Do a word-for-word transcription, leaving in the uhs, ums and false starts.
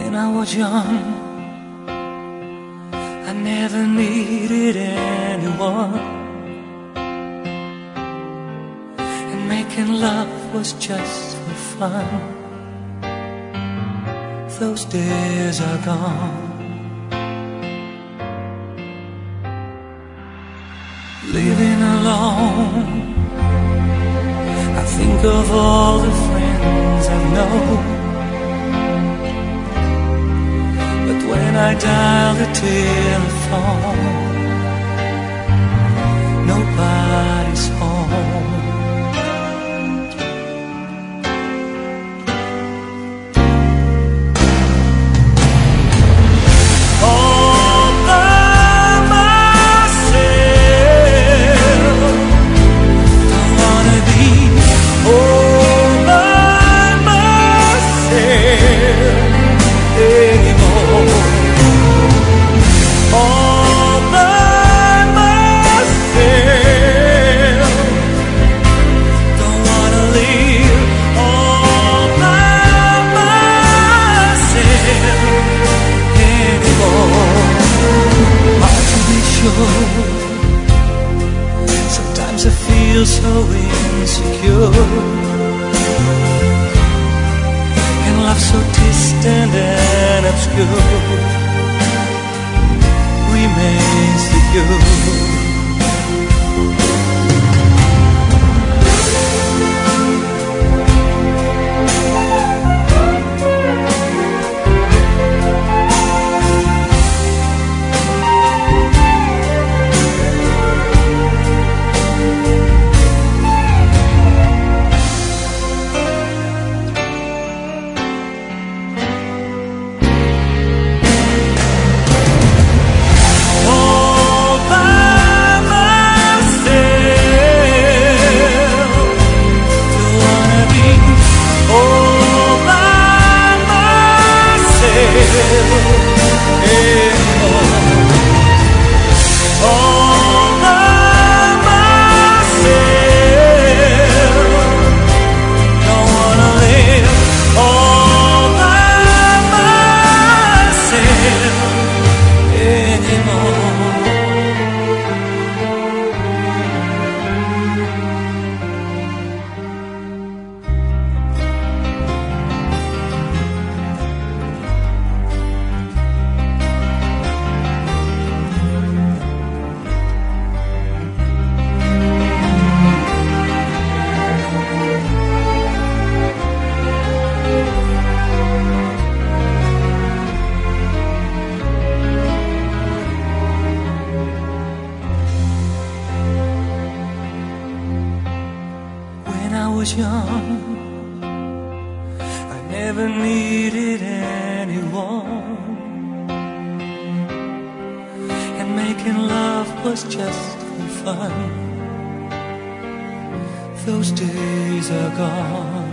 When I was young, I never needed anyone, and making love was just for fun. Those days are gone. Living alone, I think of all the friends I've known, but when I dial the telephone, nobody's home. Sometimes I feel so insecure, and love so distant and obscure remains the cure. When I was young, I never needed anyone, and making love was just for fun. Those days are gone.